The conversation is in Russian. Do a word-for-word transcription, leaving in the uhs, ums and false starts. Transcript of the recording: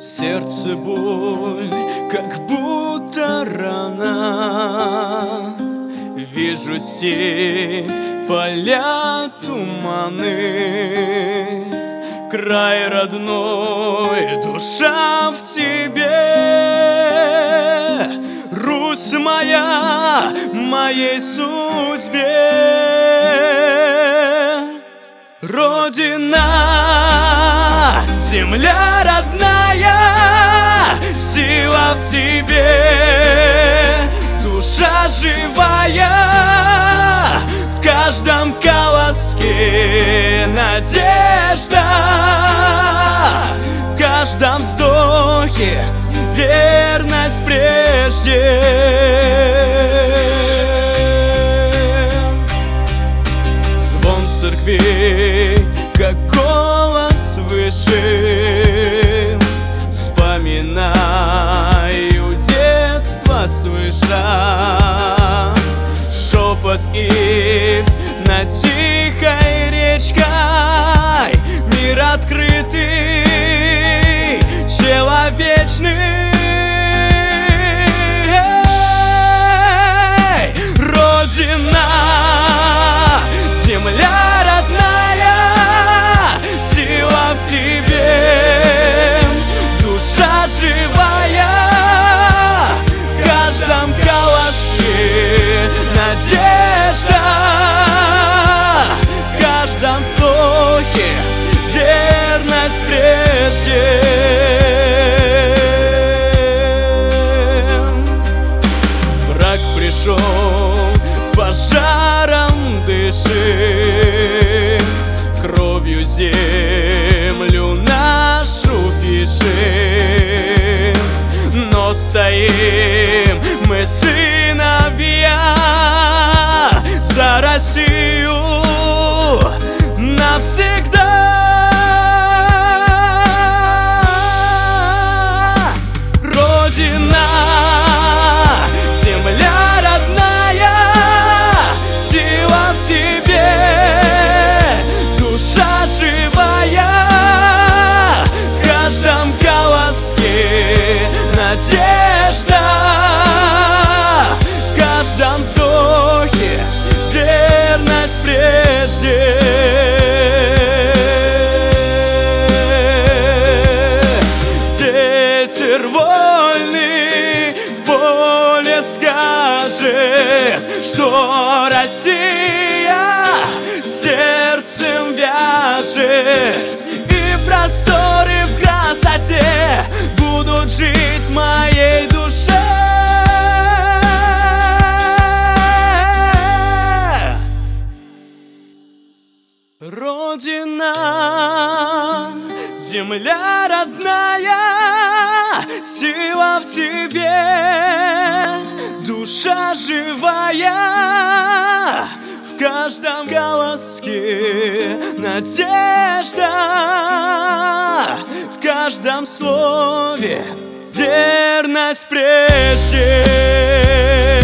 сердце боль, как будто рана. Вижу степь, поля, туманы, край родной, душа в тебе. Русь моя, моей судьбе. Родина, земля родная, сила в тебе, душа живая, в каждом колоске надежда, в каждом вздохе верность прежде. Звон церквей, как голос свыше, вспоминаю детство, слыша шепот ив над тихой речкой, мир открытый, человечный. Эй, Родина, земля родная, сила в тебе, душа живая, в каждом колоске надежда, в каждом вздохе верность прежде. Враг пришел, пожаром дышит, кровью землю нашу пишет, но стоим мы, сыновья, за Россию навсегда. Родина, земля родная, сила в тебе, душа живая, в каждом колоске надежда, в каждом вздохе верность прежде. Ветер вольный в поле скажет, что Россия сердцем вяжет, и просторы в красоте будут жить в моей душе. Родина, земля родная, сила в тебе, душа живая, в каждом голоске надежда, в каждом слове верность прежде.